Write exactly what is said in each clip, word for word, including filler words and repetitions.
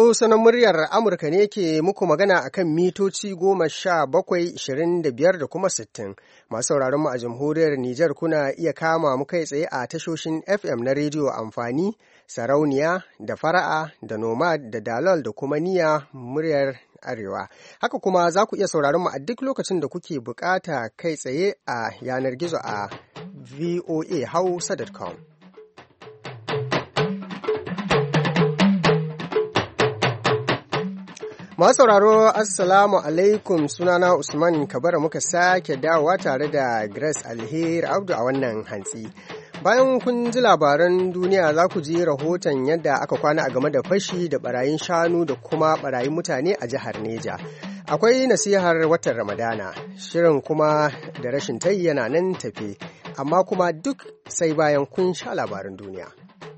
Hausa na muryar Amurka ne ke muku magana a kan mitoci goma sha bakwai, ishirin da biyar da kuma sittin. Masu sauraron mu a jamhuriyar Nijar kuna iya kama mu kai tsaye a tashoshin F M na rediyo amfani, sarauniya, da fara'a, da nomad, da dalol da kuma niya muryar Arewa. Haka kuma za ku iya sauraron mu a duk lokacin da kuke bukata kai tsaye a yanar gizo a voa hausa dot com. Masu sauraro Assalamu alaikum, sunana Usman Kabara, muka sake dawowa tare da Grace Alheri Abdu a wannan hantsi. Bayan kun ji labaran duniya za ku ji rahoton yadda aka kwana a game da fashi da barayin shanu da kuma barayin mutane a jihar Neja. Akwai nasihar watan Ramadana, shirin kuma da rashin tayi yana nan tafe, amma kuma duk sai bayan kun sha labaran duniya.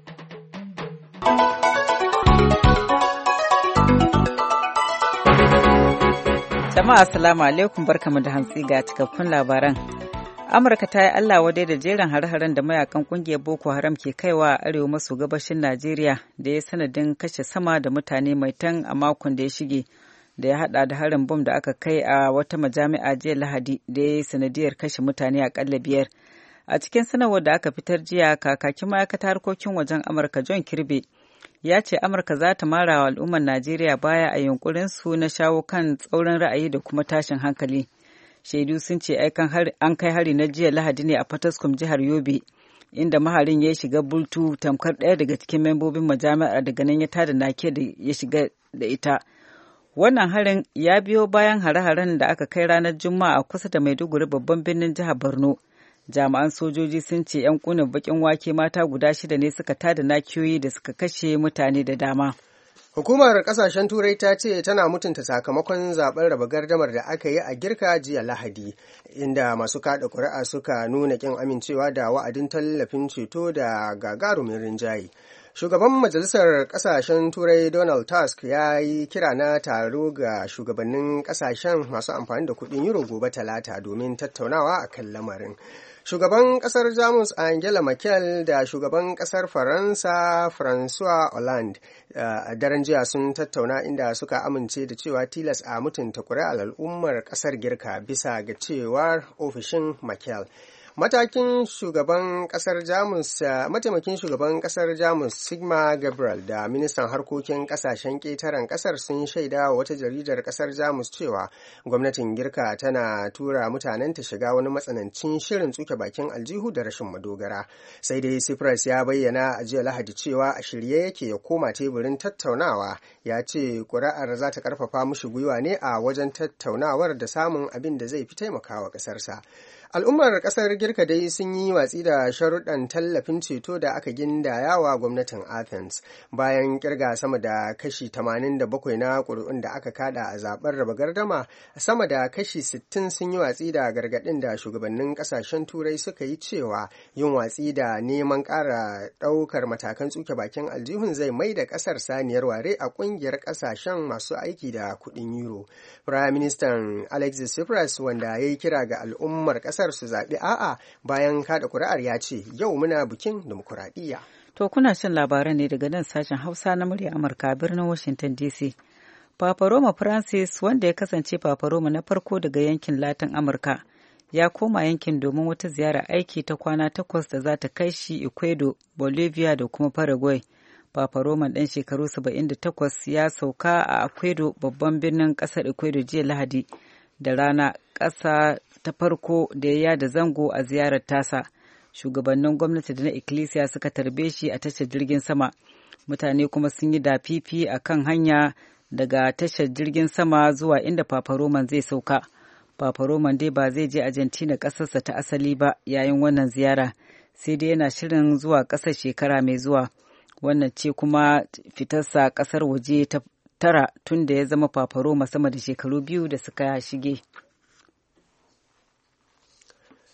Jama'a assalamu alaikum, barkamu da hantsi ga cikakkun labaran. Amurka ta yi Allah wadai da jerin hare-haren da mayakan kungiyar Boko Haram ke kaiwa a arewa maso gabashin Najeriya da ya sanadin kashe sama da mutane mai tan a makon da ya shige, da ya hada da harin bom da aka kai a wata majami'a jiya Lahadi da ya yi sanadiyar kashe mutane akalla biyar. A cikin sanarwar da aka fitar jiya, kakakin ma'aikatar harkokin wajen Amurka John Kirby ya ce Amurka za ta mara wa al'ummar Najeriya baya a yunkurin su na shawo kan tsaurin ra'ayi da kuma tashin hankali. Shaidu sun ce an kai hari na jiya Lahadi ne a Fataskum jihar Yobe, inda maharin ya shiga bultu tamkar ɗaya daga cikin membobin majami'ar, daga nan ya tada nake da ya shiga da ita. Wannan harin ya biyo bayan hare-haren da aka kai ranar Juma'a kusa da Maiduguri, babban birnin jihar Borno. Jami'an sojoji sun ce 'yan kunin bakin wake mata guda shida ne suka tada nakiyoyi da suka kashe mutane da dama. Hukumar kasashen Turai ta ce tana mutunta sakamakon zaben raba gardamar da aka yi a Girka jiya Lahadi, inda masu kada ƙuri'a suka nuna kin amincewa da wa'adin tallafin ceto da gagarumin rinjaye. Shugaban Majalisar Ƙasashen Turai Donald Tusk ya yi kira na taro ga shugabannin ƙasashen masu amfani da kuɗin Euro gobe Talata domin tattaunawa a kan lamarin. Shugaban kasar Jamus Angela Merkel da shugaban kasar Faransa François Hollande a daren jiya sun tattauna, inda suka amince da cewa tilas a mutunta ƙuri'ar al'ummar kasar Girka bisa ga cewar ofishin Merkel. Matakin shugaban kasar Jamus, mataimakin shugaban kasar Jamus Sigmar Gabriel da ministan harkokin kasashen ƙetaren kasar sun shaida wa wata jaridar kasar Jamus cewa gwamnatin Girka tana tura mutanen ta shiga wani matsanancin shirin tsuke bakin aljihu da rashin madogara. Sai dai Cyprus ya bayyana a jiya Lahadi cewa a shirye yake ya koma teburin tattaunawa. Ya ce ƙuri'ar za ta ƙarfafa mushi gwiwa ne a wajen tattaunawar da samun abin da zai fi taimakawa ƙasarsa. Al'ummar ƙasar Girka dai sun yi watsi da sharuɗan tallafin ceto da aka gindaya wa gwamnatin Athens bayan kirga sama da kashi tamanin da bakwai na ƙuri'un da aka kada a zaben raba gardama. Sama da kashi sittin sun yi watsi da gargaɗin da shugabannin ƙasashen Turai suka yi cewa yin watsi da neman ƙara ɗaukar matakan tsuke bakin aljihun zai mai da ƙasar saniyar ware a ƙungiyar ƙasashen masu aiki da kuɗin Euro. Prime Minister Alexis Tsipras, wanda ya yi kira ga al'ummar ƙasar su zaɓi a'a bayan kada kuri'ar, ya ce yau muna bikin dimokuraɗiyya. To kuna shan labaran ne daga nan sashen Hausa na murya Amurka birnin Washington D C. Papa Roma Francis, wanda ya kasance Papa Roma na farko daga yankin Latin Amurka, ya koma yankin domin wata ziyara aiki ta kwana takwas da za ta kai shi Ecuador, Bolivia da kuma Paraguay. Papa Roma ɗan shekaru saba'in da takwas ya sauka a Ecuador, babban birnin ƙasar Ecuador, jiya Lahadi da rana, ƙasa ta farko da ya yada zango a ziyarar tasa. Shugabannin gwamnati da na ikkilisiya suka tarbe shi a tashar jirgin sama. Mutane kuma sun yi dafifi a kan hanya daga tashar jirgin sama zuwa inda Papa Roman zai sauka. Papa Roman dai ba zai je Argentina, ƙasarsa ta asali ba, yayin wannan ziyara, sai dai yana shirin zuwa ƙasar shekara mai zuwa. Wannan ce kuma fitarsa ƙasar waje ta tara tun da ya zama Papa Roma sama da shekaru biyu da suka shige.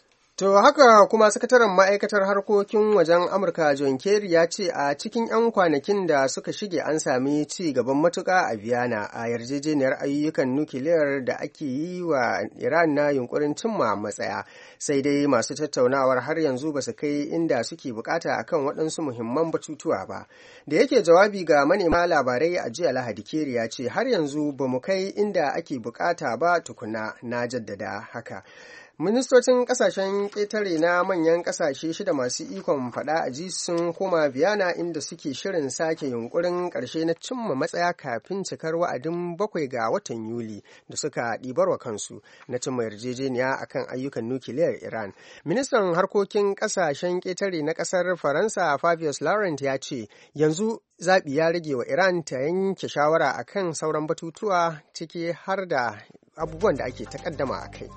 To haka kuma sakataren ma'aikatar harkokin wajen Amurka John Kerry ya ce a cikin 'yan kwanakin da suka shige an sami ci gaban matuƙa a Vienna a yarjejeniyar ayyukan nukiliyar da ake yi wa Iran na yunkurin cimma matsaya. Sai dai masu tattaunawar har yanzu ba su kai inda suke bukata akan waɗansu muhimman batutuwa ba. Da yake jawabi ga manema labarai a jiya Lahadi, Kerry ya ce har yanzu ba mu kai inda ake bukata ba tukuna, na jaddada haka. Ministocin kasashen ƙetare na manyan kasashe shida masu ikon faɗa a ji sun koma Vienna inda suke shirin sake yunkurin ƙarshe na cimma matsaya kafin cikar wa'adin bakwai ga watan Yuli da suka ɗibarwa kansu na cimma yarjejeniya akan ayyukan nukiliyar Iran. Ministan harkokin kasashen ƙetare na ƙasar Faransa Fabius Laurent ya ce yanzu zaɓi ya rage wa Iran ta yanke shawara akan sauran batutuwa ciki har da abubuwan da ake takaddama a kai.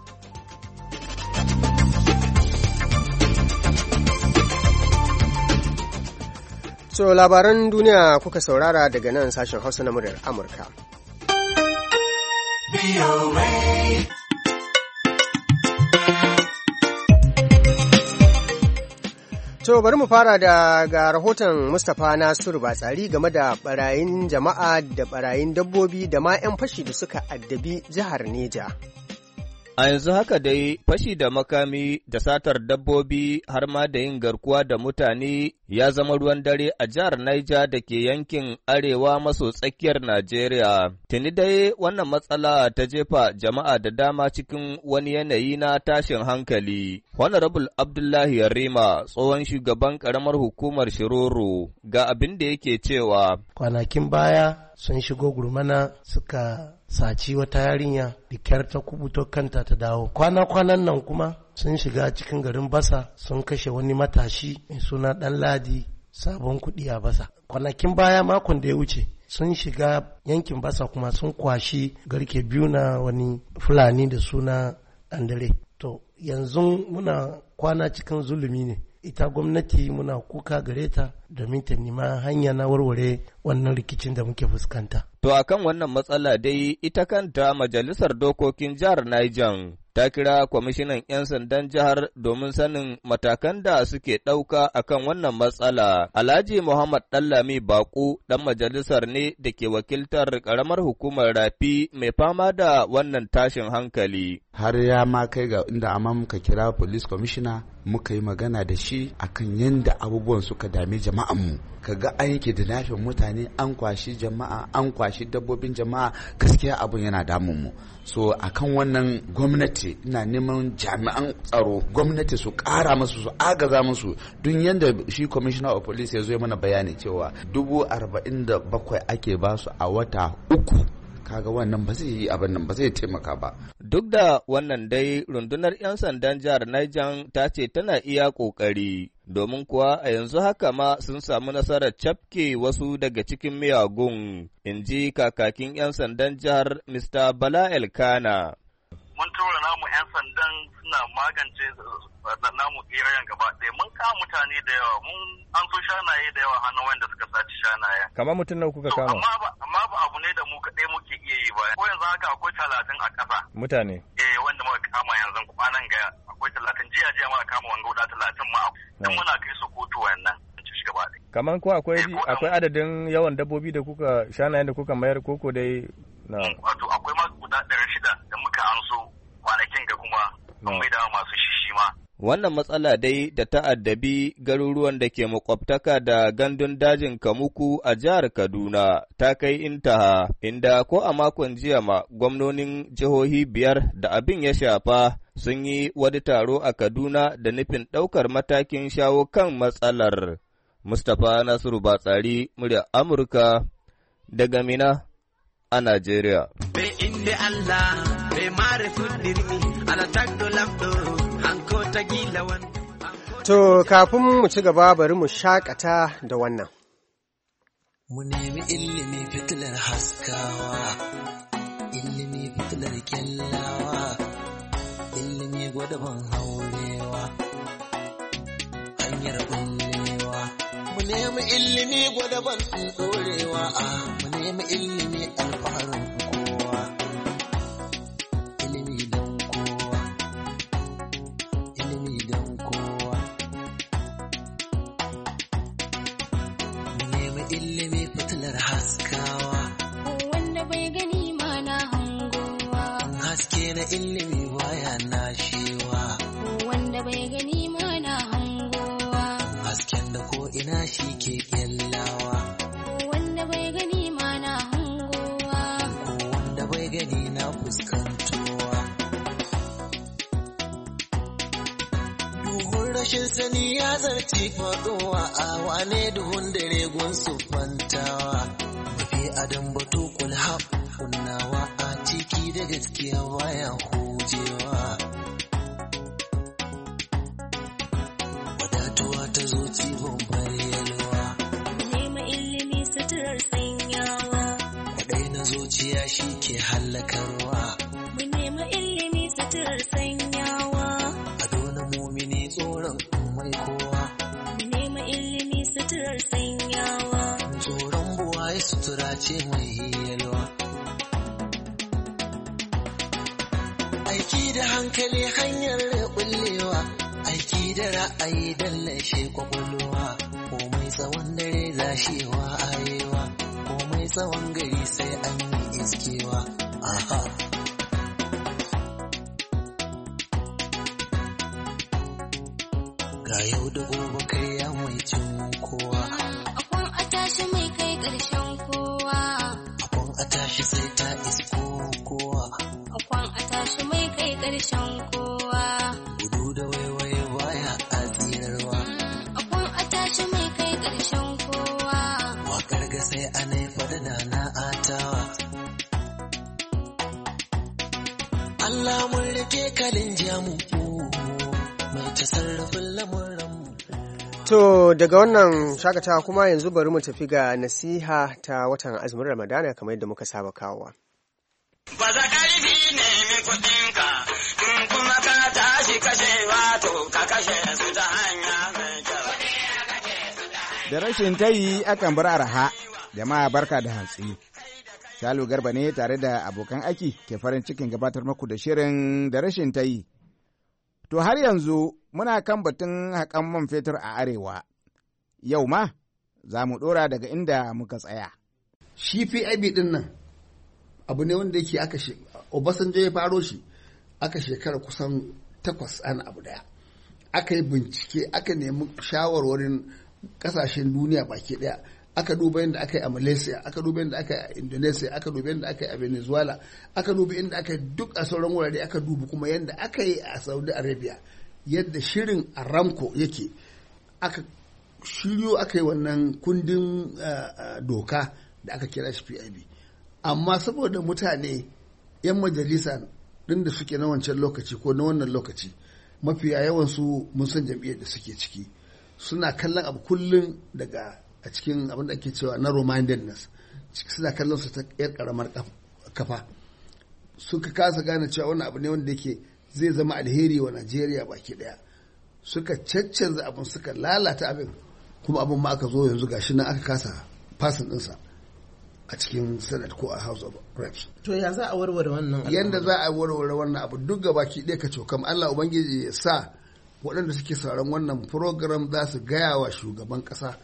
So labaran duniya kuka saurara daga nan sashen Hausa na muryar Amurka. To bari mu fara da ga rahoton Mustapha Nasiru Batsari game da barayin jama'a da barayin dabbobi da ma 'yan fashi da suka addabi jihar Neja. A yanzu haka dai fashi da makami da satar dabbobi har ma da yin garkuwa da mutane ya zama ruwan dare a jihar Niger da ke yankin arewa maso tsakiyar Najeriya. Tuni dai wannan matsala ta jefa jama'a da dama cikin wani yanayi na tashin hankali. Honorable Abdullahi Yarima, tsohon shugaban ƙaramar hukumar Shiroro, ga abin da yake cewa. Kwanakin baya sun shigo gurmana suka saci wata yarinya da kyar ta kubuto kanta ta dawo. Kwana-kwanan nan kuma sun shiga cikin garin Basa sun kashe wani matashi mai suna ɗan Ladi sabon kuɗi a Basa. Kwanakin baya makon da ya wuce sun shiga yankin Basa kuma sun kwashi garke biyu na wani Fulani da suna Andare. To yanzu muna kwana cikin zulumi ne. Ita gwamnati muna kuka gare ta domin ta nema hanya na warware wannan rikicin da muke fuskanta. To akan wannan matsala dai ita kanta majalisar dokokin jihar Niger ta kira kwamishinan 'yan sandan jihar domin sanin matakan da suke ɗauka akan wannan matsala. Alhaji Muhammad Dallami Baku ɗan majalisar ne da ke wakiltar ƙaramar hukumar Rafi mai fama da wannan tashin hankali. Har ya ma kai ga inda amma muka kira police commissioner muka yi magana da shi akan yadda abubuwan suka dame jama'anmu. Kaga an yake da nafin mutane, an kwashi jama'a, an kwashi dabbobin jama'a, gaskiya abun yana damun mu. So akan wannan gwamnati ina neman jami'an tsaro, gwamnati su ƙara musu, su agaza musu, duk yanda shi commissioner of police ya zo ya mana bayani cewa dubu arba'in da bakwai ake basu a wata uku. Kaga wannan ba zai yi abin nan ba zai taimaka ba. Duk da wannan dai rundunar 'yan sandan jihar Niger ta ce tana iya ƙoƙari, domin kuwa a yanzu haka ma sun samu nasarar cafke wasu daga cikin miyagun, in ji kakakin 'yan sandan jihar Mister Bala Elkana. Mun tura namu 'yan sandan suna magance namu irayen gaba ɗaya. Mun kama mutane da yawa, mun an so shanaye da yawa hannun wanda suka saci shanaye. Kamar mutum nawa kuka kama? Amma ba abu ne da mu kaɗai muke iya yi ba. Ko yanzu haka akwai talatin a ƙasa. Mutane? Eh, wanda muka kama yanzu kwanan ga akwai talatin, jiya jiya muka kama wanga guda talatin ma. Dan muna kai su kotu wayannan. Kamar ko akwai akwai adadin yawan dabbobi da kuka shanayen da kuka mayar koko dai na. Wato akwai ma guda ɗari shida da muka anso kwanakin ga kuma mun mai da masu shishi ma. Wannan matsala dai da ta'addabi garuruwan da ke makwabtaka da gandun dajin Kamuku a jihar Kaduna ta kai intaha, inda ko a makon jiya ma gwamnonin jihohi biyar da abin ya shafa sun yi wani taro a Kaduna da nufin ɗaukar matakin shawo kan matsalar. Mustapha Nasiru Batsari, murya Amurka daga Mina a Najeriya. To kafin mu ci gaba bari mu shakata da wannan. Mu nemi ilimi fitilar haskawa, ilimi fitilar kyallawa, ilimi gwadaban haurewa, hanyar bullewa. Mu nemi ilimi gwadaban ɗorewa, mu nemi ilimi alfaharin kowa, ilimi don kowa, ilimi don ilimi baya nashewa. Wanda bai gani mana hangowa. Hasken da ko ina shi ke kyallawa. Wanda bai gani mana hangowa. Ko wanda bai gani na fuskantowa. Duhun rashin sani ya zarci faɗowa a wane duhun dare gun su fantawa. Mafi adam batu kulha kunnawa a ciki da gaskiya baya hujewa. Wadatuwa ta zo cibin bayyalwa. Nema ilimi suturar sanyawa. Kwaɗai na zuciya shi ke hallakarwa. Mu nema ilimi suturar sanyawa. Ado na mumini tsoron mai kowa. Mu nema ilimi suturar sanyawa. Tsoron buwaye sutura ce mai yalwa. Aiki da hankali hanyar bullewa. Aiki da ra'ayi dallashe kwakwalwa. Komai tsawon dare zashewa ayewa. Komai tsawon gari sai an yi iskewa. Aha. Ga yau da gobe kai ya mai cin kowa. Akwan a tashi mai kai ƙarshen kowa. Akwan a tashi sai ta isko kowa. Akwan a tashi mai kai ƙarshen kowa. Gudu da waiwaye baya a tsirarwa. Akwan a tashi mai kai ƙarshen kowa. Wakar ga sai ana faɗa da na atawa. Allah mun rike kalin jamu mai tasarrufin lamuranmu. To daga wannan shakatawa kuma yanzu bari mu tafi ga nasiha ta watan azumin Ramadana kamar yadda muka saba kawowa. Ba za ƙarfi nemi kuɗinka, in kuma ka tashi kashe wato ka kashe su ta hanya mai kyau. Da rashin tayi akan bar araha, jama'a barka da hantsi. Salu Garba ne tare da abokan aiki ke farin cikin gabatar muku da shirin da rashin tayi. To har yanzu muna kan batun haƙan man fetur a arewa. Yau ma za mu ɗora daga inda muka tsaya. Shi P I B ɗin nan abu ne wanda yake aka she Obasanjo ya faro shi aka shekara kusan takwas ana abu daya. Aka yi bincike, aka nemi shawarwarin ƙasashen duniya baki ɗaya. Aka duba yadda aka yi a Malaysia, aka duba yadda aka yi a Indonesia, aka duba yadda aka yi a Venezuela, aka duba yadda aka yi duk a sauran wurare, aka duba kuma yadda aka yi a Saudi Arabia, yadda shirin Aramco yake. Aka shiryo aka yi wannan kundin uh, uh, doka da aka kira shi P I B. Amma saboda mutane 'yan majalisa ɗin da suke na wancan lokaci ko na wannan lokaci, mafiya yawansu mun san jam'iyyar da suke ciki, suna kallon abu kullum daga a cikin abin da ake cewa narrow mindedness, suna kallon su ta yar karamar kafa, suka kasa gane cewa wannan abu ne wanda yake zai zama alheri wa Najeriya baki daya. Suka caccanza abin, suka lalata abin, kuma abin ma aka zo yanzu gashi nan aka kasa fasin ɗinsa a cikin Senate ko a House of Reps. To ya za a warware wannan? Yanda za a warware wannan abu duk gabaki ɗaya ka cokam, Allah Ubangiji ya sa waɗanda suke sauran wannan program za su gaya wa shugaban ƙasa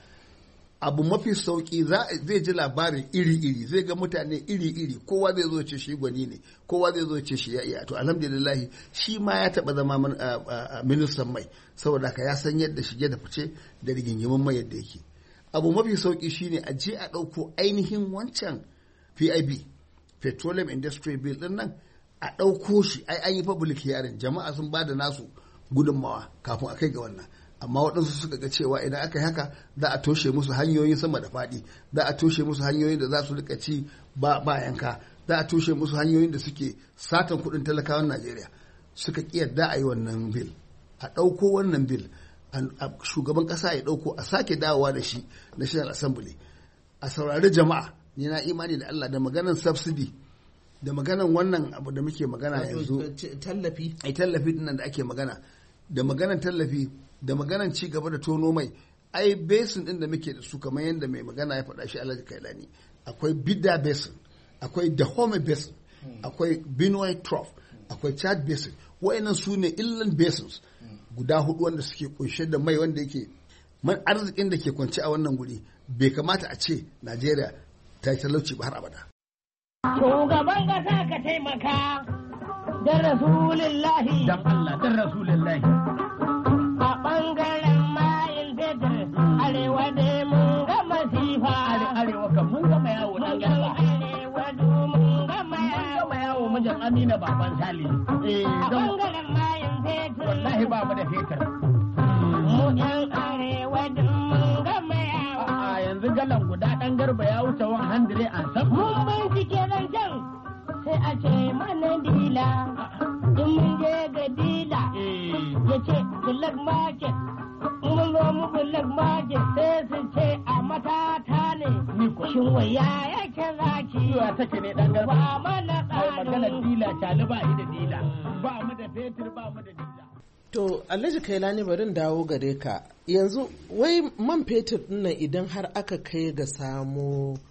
abu mafi sauki. Zai ji labarin iri-iri, zai ga mutane iri-iri, kowa zai zo ce shi gwani ne, kowa zai zo ce shi ya iya. To alhamdulillahi shi ma ya taɓa zama ministan mai, saboda haka ya san yadda shige da fice da rigingimin mai yadda yake. Abu mafi sauki shine a je a ɗauko ainihin wancan P I B, Petroleum Industry Bill ɗin nan, a ɗauko shi. Ai an yi public hearing, jama'a sun ba da nasu gudunmawa kafin a kai ga wannan. Amma waɗansu suka ga cewa idan aka yi haka za a toshe musu hanyoyin sama da faɗi, za a toshe musu hanyoyin da za su rika ci ba yanka, za a toshe musu hanyoyin da suke satan kuɗin talakawan Najeriya. Suka ƙi yadda a yi wannan bil, a ɗauko wannan bil, shugaban ƙasa ya ɗauko, a sake dawowa da shi National Assembly, a saurari jama'a. Ni na imani da Allah da maganan subsidy, da maganan wannan abu da muke magana yanzu, tallafi ai tallafi dinnan da ake magana, da maganan tallafi, da maganan ci gaba da tono mai. Ai basin din da muke da su kamar yadda mai magana ya faɗa shi Alhaji Kailani, akwai Bidda basin, akwai Dahomey basin, akwai Benue Trough, akwai Chad basin. Wayannan su ne inland basins guda hudu wanda suke kunshe da mai wanda yake man arzikin da ke kwance a wannan guri. Bai kamata a ce Najeriya ta yi talauci ba har abada. Shugaban kasa ka taimaka dan rasulillahi dan Allah dan rasulillahi a bangaren mayin fetur arewa ne mun ga masifa arewa kan mun gama yawo dan garba arewa du mun gama yawo mijin Amina baban Sali eh a bangaren mayin fetur wallahi ba mu da fetur mu yan arewa du mun gama yawo a yanzu galan guda dan garba ya wuce wan handire an san mun bincike nan can sai a ce mana dila in mun je ga dila ya ce black market mun zo mu black market sai su ce a matata ne shin waya yake zaki yiwa take ne dan garba ba mana magana dila tali ba da dila ba mu da fetur ba mu da dila. To Alhaji Kailani bari dawo gare ka yanzu wai man fetur dinnan idan har aka kai ga samo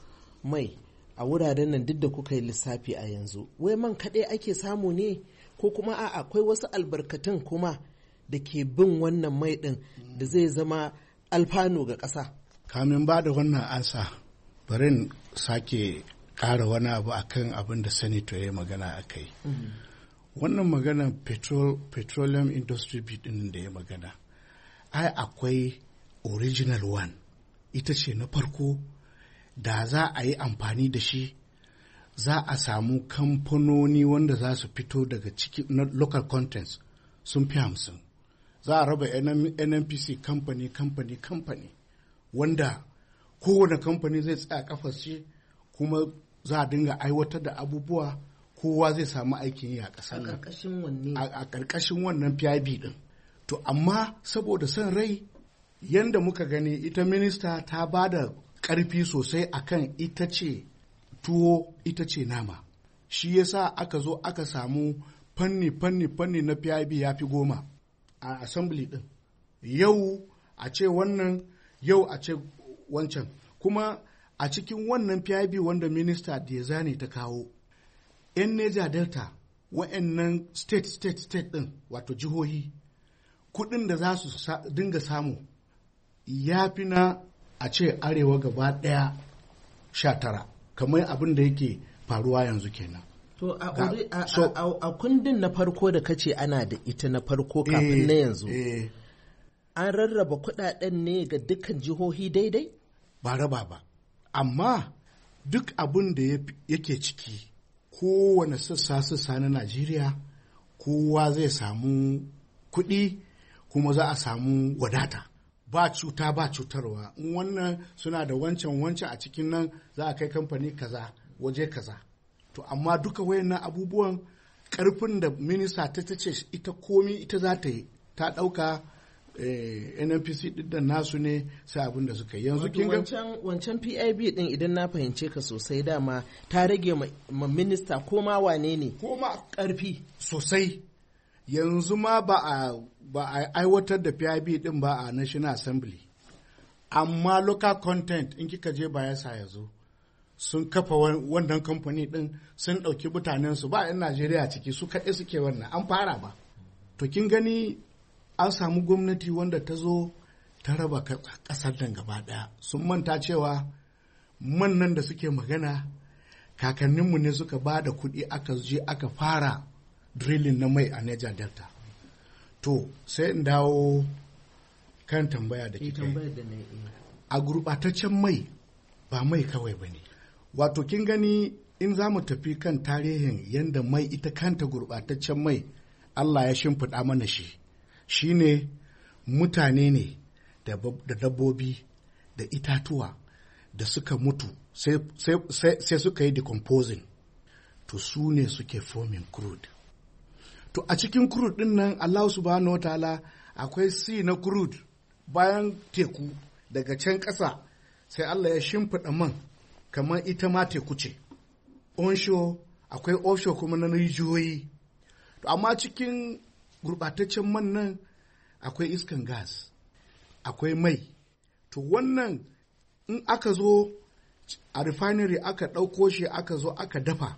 mai a wuraren nan duk da kuka yi lissafi a yanzu wai man kaɗai ake samu ne ko kuma a akwai wasu albarkatun kuma da ke bin wannan mai ɗin da zai zama alfanu ga ƙasa. Kamin ba da wannan ansa barin sake ƙara wani abu akan abin da senator ya magana a kai. Wannan magana petrol, petroleum industry bit ɗin da ya magana ai akwai original one ita ce na farko da za a yi amfani da shi za a samu kamfanoni wanda za su fito daga ciki na local contents sun fi hamsin za a raba N N P C kamfani kamfani kamfani wanda kowane kamfani zai tsaya kafar shi kuma za a dinga aiwatar da abubuwa kowa zai samu aikin yi a ƙasar nan a ƙarƙashin wannan P I B din to amma saboda son rai yanda muka gani ita minista ta ba da ƙarfi sosai akan ita ce tuwo ita ce nama shi yasa aka zo aka samu fanni fanni fanni na P I B ya fi goma a assembly din yau a ce wannan yau a ce wancan kuma a cikin wannan P I B wanda minista Diezani ta kawo yan Niger Delta wa'annan state state state din wato jihohi kudin da za su sa, dinga samu ya fi na a ce arewa gaba daya sha tara kamar abin da yake faruwa yanzu kenan. To a, a, so, a, a, a kundin na farko da kace ana da ita na farko kafin eh, na yanzu eh, an rarraba kudaden ne ga dukkan jihohi daidai? Ba raba ba, amma duk abin da yake ciki kowane sassa sassa na Najeriya kowa zai samu kuɗi kuma za a samu wadata. Ba cuta ba cutarwa in wannan suna da wancan wancan a cikin nan za a kai kamfani kaza waje kaza to amma duka wayannan abubuwan karfin da minista ta ce ita komi ita za ta yi ta dauka eh, N N P C din da nasu ne sai abin da suka yi yanzu kin ga wancan wancan P I B din idan na fahimce ka sosai dama ta rage ma, ma minista ko ma wane ne ko ma karfi sosai yanzu ma ba a ba a aiwatar da P I B din ba a National Assembly amma local content in kika je Bayelsa yanzu sun kafa wannan kamfani din sun ɗauki mutanensu ba 'yan Najeriya ciki su kaɗai suke wannan an fara ba to kin gani an samu gwamnati wanda ta zo ta raba ƙasar nan gaba ɗaya sun manta cewa man nan da suke magana kakanninmu ne suka ba da kuɗi aka je aka fara drilling na mai a Niger Delta to sai in dawo kan tambaya da kike a gurɓataccen mai ba mai kawai ba ne wato kin gani in za mu tafi kan tarihin yadda mai ita kanta gurɓataccen mai Allah ya shimfiɗa mana shi shine mutane ne da dabbobi da itatuwa da suka mutu sai, sai, sai, sai suka yi decomposing to su ne suke forming crude to a cikin crude din nan Allah subhanahu wataala akwai sea na crude bayan teku daga can ƙasa sai Allah ya shimfiɗa man kamar ita ma teku ce onshore akwai offshore kuma na rijiyoyi to amma cikin gurɓataccen man nan akwai iskan gas akwai mai to wannan in aka zo a refinery aka ɗauko shi aka zo aka dafa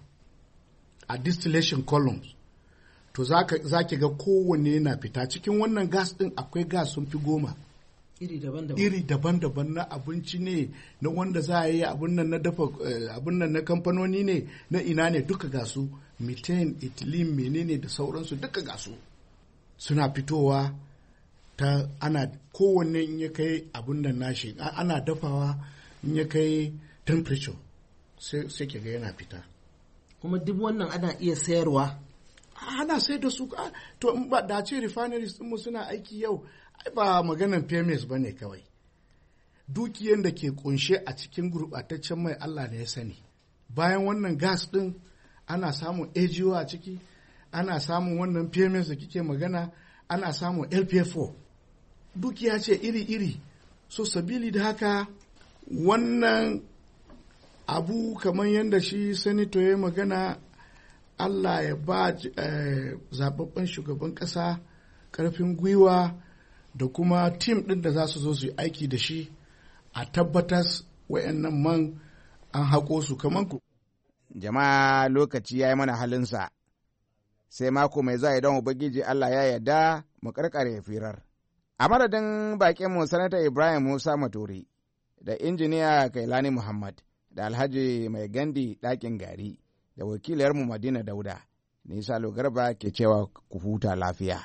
a distillation columns to za ki ga kowanne yana fita cikin wannan gas ɗin akwai gas sun fi goma iri daban-daban iri daban-daban na abinci ne, na wanda za a yi abin nan na dafa abin nan na kamfanoni ne, na ina ne, duka gasu methane, ethylene, menene da sauransu duka gasu suna fitowa ta ana kowanne in ya kai abin nan nashi ana dafawa in ya kai temperature sai ke ga yana fita. Kuma duk wannan ana iya sayarwa, ana sayar da su. To ba da ce refineries mu suna aiki yau, ai ba maganan P M S bane kawai, dukiyan da ke kunshe a cikin gurbataccen mai Allah ne ya sani. Bayan wannan gas din ana samun A G O a ciki, ana samun wannan P M S da kike magana, ana samun L P F O, dukiya ce iri-iri. So sabili da haka wannan abu kamar yadda shi sanito ya magana, Allah ya ba eh, zababben shugaban ƙasa ƙarfin gwiwa da kuma tim ɗin da za su zo su yi aiki da shi a tabbatar wayannan man an haƙo su kamar ku. Jama'a lokaci ya yi mana halinsa, sai mako mai zuwa idan Ubangiji Allah ya yarda mu karkare firar. A madadin baƙinmu Sanata Ibrahim Musa Maturi da injiniya Kailani Muhammad da Alhaji Mai Gandi ɗakin gari da wakilarmu Madina Dauda, ni Salo Garba ke cewa ku huta lafiya.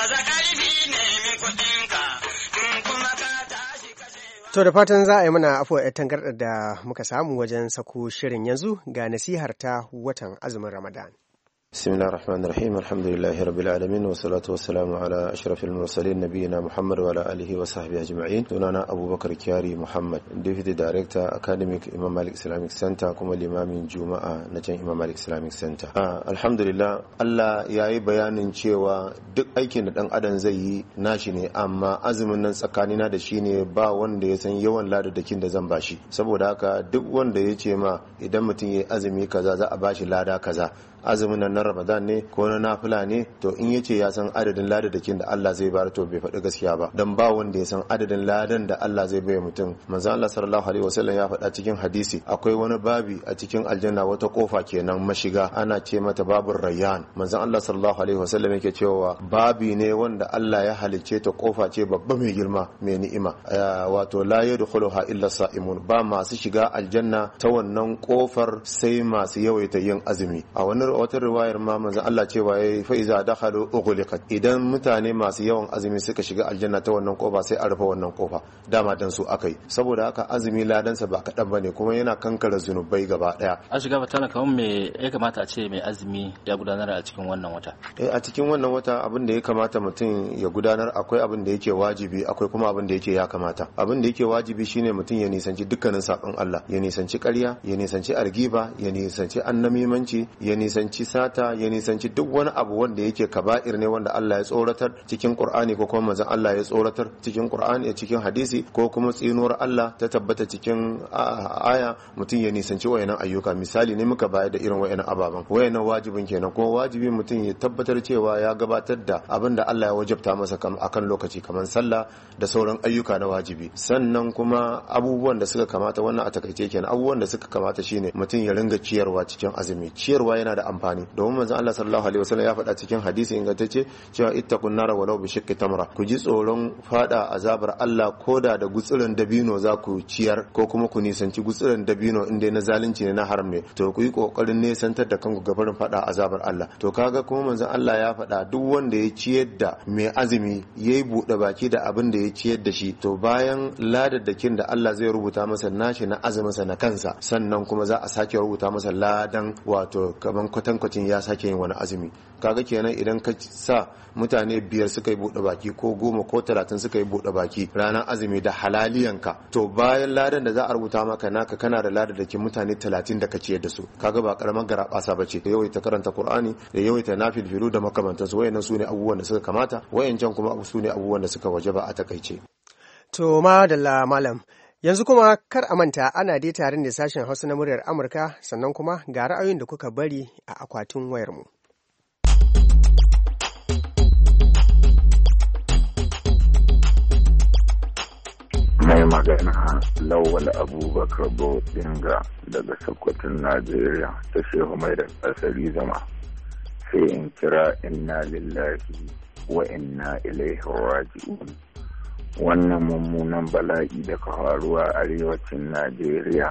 To da fatan za a yi mana afuwa ya tangarɗar da muka samu wajen sako shirin, yanzu ga nasihar ta watan azumin Ramadan. بسم الله الرحمن الرحيم الحمد لله رب العالمين والصلاة والسلام على أشرف المرسلين نبينا محمد وعلى آله وصحبه أجمعين. دونانا أبو بكر كياري محمد ديفيد دايركتور أكاديميك إمام مالك إسلاميك سنتر كما الإمام جمعة نجان إمام مالك إسلاميك سنتر. آه الحمد لله الله yayi bayanin cewa duk aikin da dan adam zai yi nashi ne, amma azumin nan tsakanina da shi ne ba wanda ya san yawan ladadakin da zan bashi. Saboda haka duk wanda ya ce ma idan mutum yayi azumi kaza za a bashi lada kaza, azumin nan na Ramadan ne ko na nafila ne, to in yace ya san adadin ladadakin da Allah zai bayar to bai faɗi gaskiya ba, dan ba wanda ya san adadin ladan da Allah zai bai mutum. Manzo Allah sallallahu alaihi wasallam ya faɗa cikin hadisi, akwai wani babi a cikin aljanna, wata kofa kenan mashiga, ana ce mata babur rayyan. Manzo Allah sallallahu alaihi wasallam yake cewa babi ne wanda Allah ya halicce ta, kofa ce babba mai girma mai ni'ima, wato la yadkhuluha illa sa'imun, ba masu shiga aljanna ta wannan kofar sai masu yawaita yin azumi. A wani wata riwayar ma manzo Allah cewa yayi fa iza dakhalu ughliqat, idan mutane masu yawan azumi suka shiga aljanna ta wannan kofa sai a rufe wannan kofa, dama dan su akai. Saboda haka azumi ladansa ba kadan bane, kuma yana kankara zunubai gaba daya. A shiga batana kamar me ya kamata a ce mai azumi ya gudanar a cikin wannan wata? Eh a cikin wannan wata abin da ya kamata mutum ya gudanar, akwai abin da yake wajibi, akwai kuma abin da yake ya kamata. Abin da yake wajibi shine mutum ya nisanci dukkanin sabon Allah, ya nisanci ƙarya, ya nisanci argiba, ya nisanci annamimanci, ya nisanci sata, ya nisanci duk wani abu wanda yake kaba'ir ne wanda Allah ya tsoratar cikin Qur'ani ko kuma manzon Allah ya tsoratar cikin Qur'ani, cikin hadisi, ko kuma tsinuwar Allah ta tabbata cikin aya. Mutum ya nisanci wayannan ayyuka. Misali ne muka bayar da irin wayannan ababan, wayannan wajibin kenan. Kuma wajibi mutum ya tabbatar cewa ya gabatar da abin da Allah ya wajabta masa akan lokaci, kamar sallah da sauran ayyuka na wajibi. Sannan kuma abubuwan da suka kamata, wannan a takaice kenan, abubuwan da suka kamata shine mutum ya ringa ciyarwa cikin azumi. Ciyarwa yana da amfani, domin manzon Allah sallallahu alaihi wasallam ya faɗa cikin hadisi ingantacce cewa ittaqun nar walau bi shiqqi tamra, ku ji tsoron fada azabar Allah koda da gutsurin dabino za ku ciyar, ko kuma ku nisanci gutsurin dabino inda na zalunci ne na haram ne, to ku yi kokarin nesantar da kanku gabarin fada azabar Allah. To kaga kuma manzon Allah ya faɗa duk wanda ya ciyar da mai azumi yayi buɗe baki da abin da ya ciyar da shi, to bayan ladaddakin da Allah zai rubuta masa nashi na azuminsa na kansa, sannan kuma za a sake rubuta masa ladan wato kaman kwatankwacin ya sake yin wani azumi. Kaga kenan idan ka sa mutane biyar suka yi buɗe baki, ko goma ko talatin suka yi buɗe baki ranar azumi da halaliyanka, to bayan ladan da za a rubuta maka naka kana da ladan da ke mutane talatin da ka ciyar da su. Kaga ba karamar garabasa bace. Da yawaita karanta Qur'ani, da yawaita nafilfilu da makamantansu, wayannan su ne abubuwan da suka kamata, wayancan kuma su ne abubuwan da suka wajaba a takaice. To madalla malam, yanzu kuma kar a manta ana dai tare da sashen Hausa na muryar Amurka, sannan kuma ga ra'ayoyin da kuka bari a akwatin wayarmu. Mai magana Lawal Abubakar Bodinga daga Sokoton Najeriya, ta shehu mai da asali zama. Sai in kira inna lillahi wa inna ilaihi raji'un. wannan mummunan bala'i da ka faruwa a arewacin Najeriya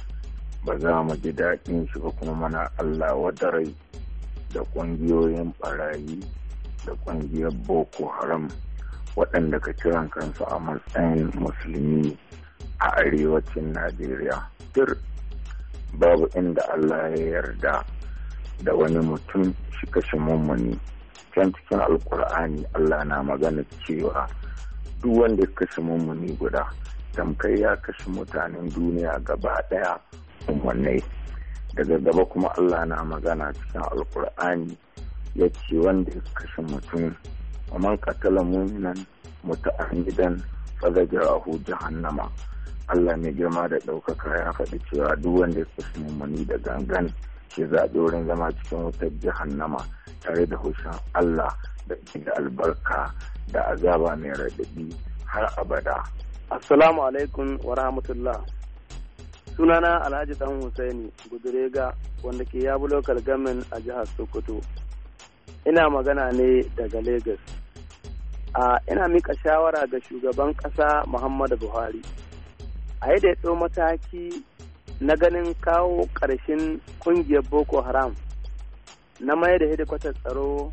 ba za mu ji daɗin shi ba, kuma mana Allah wadarai da ƙungiyoyin ɓarayi da ƙungiyar Boko Haram waɗanda ka kiran kansu a matsayin musulmi a arewacin Najeriya. Dir babu inda Allah ya yarda da wani mutum shi kashe mummuni. Can cikin Alƙur'ani Allah na magana cewa duk wanda ya kashe mummuni guda tamkai ya kashe mutanen duniya gaba ɗaya umarnai. Daga gaba kuma Allah na magana cikin Alƙur'ani ya ce wanda ya kashe mutum wa man qatala mu'minan muta'ammidan fazajrahu jahannama. Allah mai girma da ɗaukaka ya faɗi cewa duk wanda ya kashe mummuni da gangan ke zaɓe wurin zama cikin wutar jahannama tare da hushin Allah da da albarka da azaba mai raɗaɗi har abada. Assalamu alaikum wa rahmatullah. Sunana Alhaji Dan Husaini Gudurega wanda ke Yabu Local Government a jihar Sokoto. Ina magana ne daga Lagos. A ina mika shawara ga shugaban ƙasa Muhammadu Buhari. A yi da ya mataki na ganin kawo ƙarshen ƙungiyar Boko Haram na mai da hedikwatar tsaro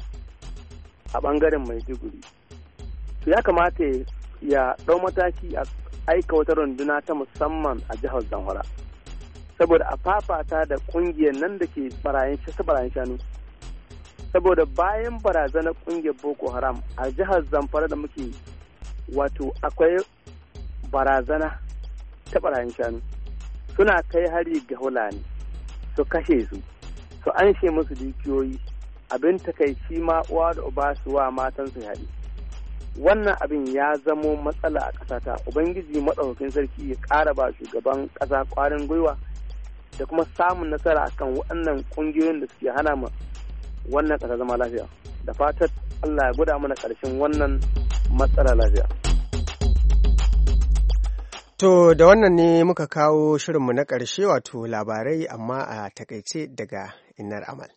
a ɓangaren Maiduguri. To ya kamata ya ɗau mataki a aika wata runduna ta musamman a jihar Zamfara. Saboda a fafata da ƙungiyar nan da ke barayin shanu. Saboda bayan barazanar ƙungiyar Boko Haram a jihar Zamfara da muke wato akwai barazana ta barayin shanu. Suna kai hari ga Hulani su kashe su, su anshe musu dukiyoyi, abin takaici ma uwa da uba su wa matan su haɗi. Wannan abin ya zamo matsala a ƙasata. Ubangiji maɗaukakin sarki ya ƙara ba shugaban ƙasa ƙwarin gwiwa da kuma samun nasara akan waɗannan ƙungiyoyin da suke hana mu wannan ƙasa zama lafiya. Da fatar Allah ya gwada mana ƙarshen wannan matsala lafiya. To da wannan ne muka kawo shirinmu na ƙarshe wato labarai amma a takaice daga Innar Amal.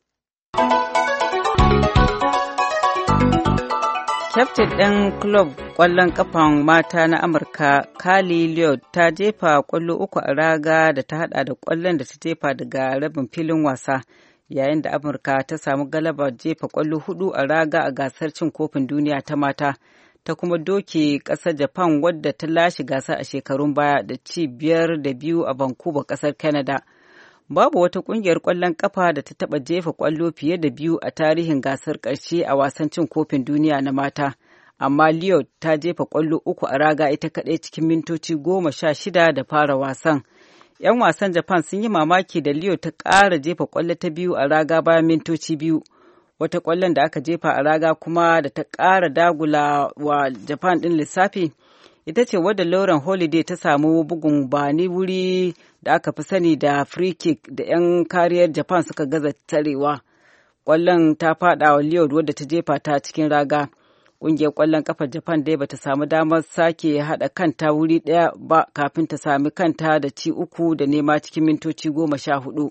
Kyaftin ɗin club ƙwallon ƙafan mata na Amurka, Kali Lloyd, ta jefa ƙwallo uku a raga da ta haɗa da ƙwallon da ta jefa daga rabin filin wasa, yayin da Amurka ta samu galaba jefa ƙwallo hudu a raga a gasar cin kofin duniya ta mata, ta kuma doke ƙasar Japan wadda ta lashe gasar a shekarun baya da ci biyar da biyu a Vancouver, ƙasar Canada. Babu wata ƙungiyar ƙwallon ƙafa da ta taɓa jefa ƙwallo fiye da biyu a tarihin gasar ƙarshe a wasan cin kofin duniya na mata, amma Leo ta jefa ƙwallo uku a raga ita kaɗai cikin mintoci goma sha shida da fara wasan. 'Yan wasan Japan sun yi mamaki da Leo ta ƙara jefa ƙwallo ta biyu a raga bayan mintoci biyu. Wata ƙwallon da aka jefa a raga kuma da ta ƙara dagula wa Japan ɗin lissafi ita ce wadda Lauren Holiday ta samu bugun bani wuri da aka fi sani da free kick da 'yan kariyar Japan suka gaza tarewa. Ƙwallon ta faɗa wa Leo wadda ta jefa ta cikin raga. Ƙungiyar ƙwallon ƙafar Japan dai bata samu damar sake haɗa kanta wuri ɗaya ba kafin ta sami kanta da ci uku da nema cikin mintoci goma sha hudu.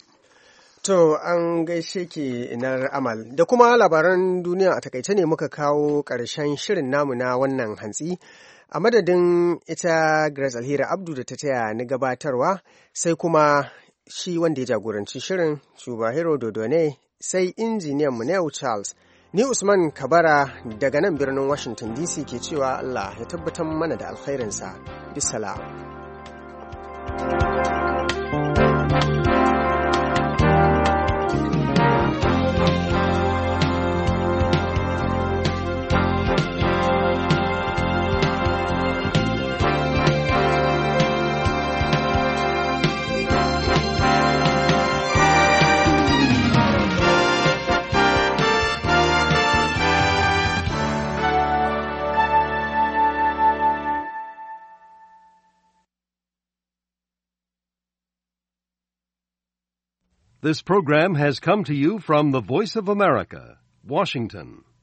To an gaishe ke Inar Amal da kuma labaran duniya a takaice ne muka kawo ƙarshen shirin namu na wannan hantsi. A madadin ita Grace Alheri Abdu da ta taya ni gabatarwa sai kuma shi wanda ya jagoranci shirin Shubahiro Dodone sai injiniyan mu Neo Charles. Ni Usman Kabara daga nan birnin Washington D C ke cewa Allah ya tabbatar mana da alkhairinsa. Bisalam. This program has come to you from the Voice of America, Washington.